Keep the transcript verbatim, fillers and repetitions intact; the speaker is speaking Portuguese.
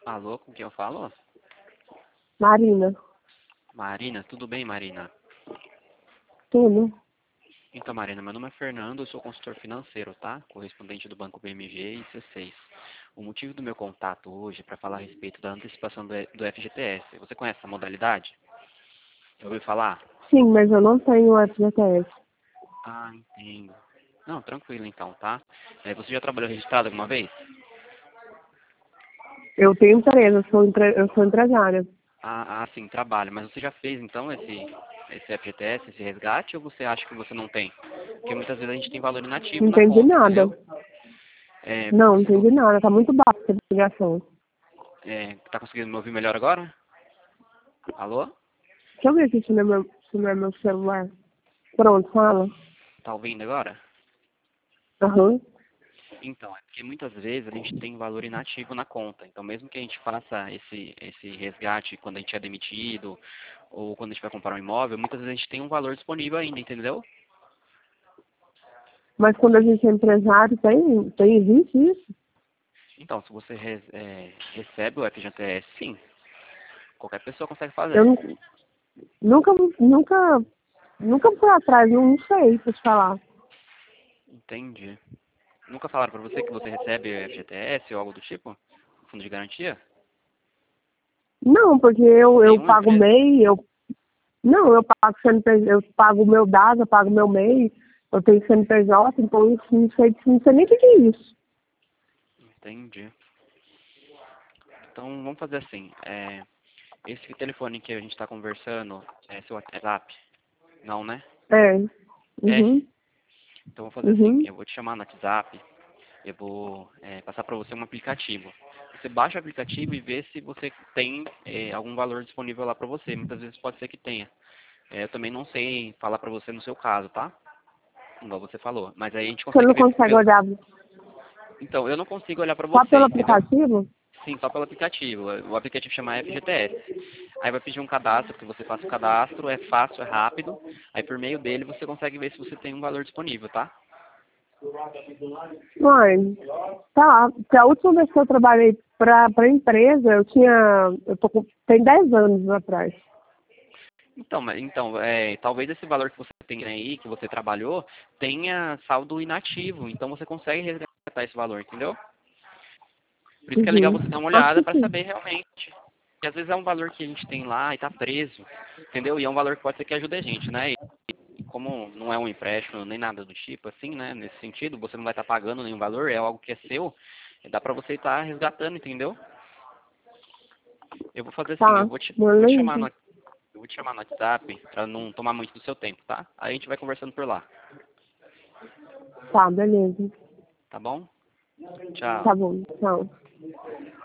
Alô, com quem eu falo? Marina, Marina, tudo bem, Marina? tudo. Então, Marina, meu nome é Fernando, eu sou consultor financeiro, tá? Correspondente do Banco B M G e C seis. O motivo do meu contato hoje é para falar a respeito da antecipação do do F G T S. Você conhece essa modalidade? Já ouviu falar? Sim, mas eu não tenho F G T S. Ah, entendo. Não, tranquilo então, tá? É, você já trabalhou registrado alguma vez? Eu tenho empresa, eu sou, empre... eu sou empresária. Ah, ah, sim, trabalho. Mas você já fez então esse, esse F G T S, esse resgate, ou você acha que você não tem? Porque muitas vezes a gente tem valor inativo Não na entendi conta, nada. entendeu? É, Não, não você não, entendi nada. Tá muito baixa essa ligação. é, tá conseguindo me ouvir melhor agora? Alô? Deixa eu ver aqui se não é meu, se não é meu celular. Pronto, fala. Tá ouvindo agora? Aham. Então, é porque muitas vezes a gente tem valor inativo na conta. Então, mesmo que a gente faça esse, esse resgate quando a gente é demitido ou quando a gente vai comprar um imóvel, muitas vezes a gente tem um valor disponível ainda, entendeu? Mas quando a gente é empresário, tem, tem existe isso? Então, se você res- é, recebe o F G T S, sim, qualquer pessoa consegue Eu fazer. nu- nunca, nunca, nunca fui atrás, não sei pra te falar. Entendi. Nunca falaram pra você que você recebe F G T S ou algo do tipo? Fundo de garantia? Não, porque eu, eu Nenhuma pago empresa? M E I, eu não, eu pago C N P J, eu pago o meu DAS, eu pago meu M E I, eu tenho C N P J, então isso não sei, não sei nem o que que é isso. Entendi. Então, vamos fazer assim. É, esse telefone que a gente está conversando é seu WhatsApp? Não, né? É. É? Uhum. Então, vou fazer assim. Uhum. Eu vou te chamar no WhatsApp. Eu vou é, passar para você um aplicativo. Você baixa o aplicativo e vê se você tem é, algum valor disponível lá para você. Muitas vezes pode ser que tenha. É, eu também não sei falar para você no seu caso, tá? Igual você falou. Mas aí a gente Você consegue não ver. consegue Pelo... olhar Então, eu não consigo olhar para só você, pelo entendeu? aplicativo? Sim, só pelo aplicativo. O aplicativo chama F G T S. Aí vai pedir um cadastro, que você faça o cadastro, é fácil, é rápido. Aí por meio dele você consegue ver se você tem um valor disponível, tá? Mãe, tá. Porque a última vez que eu trabalhei pra, pra empresa, eu tinha. Eu tô com. Tem dez anos atrás. Então, mas- então é, talvez esse valor que você tem aí, que você trabalhou, tenha saldo inativo. Então você consegue resgatar esse valor, entendeu? Por isso que é legal Uhum. você dar uma Acho olhada que para sim. saber realmente. Porque às vezes é um valor que a gente tem lá e tá preso, entendeu? E é um valor que pode ser que ajude a gente, né? E como não é um empréstimo nem nada do tipo, assim, né? Nesse sentido, você não vai estar pagando nenhum valor, é algo que é seu, dá para você estar resgatando, entendeu? Eu vou fazer assim, eu Tá. vou te, eu vou te chamar no, Beleza. eu vou te chamar no WhatsApp para não tomar muito do seu tempo, tá? Aí a gente vai conversando por lá, Tá, beleza. tá bom? Tchau. Tá bom. Tchau.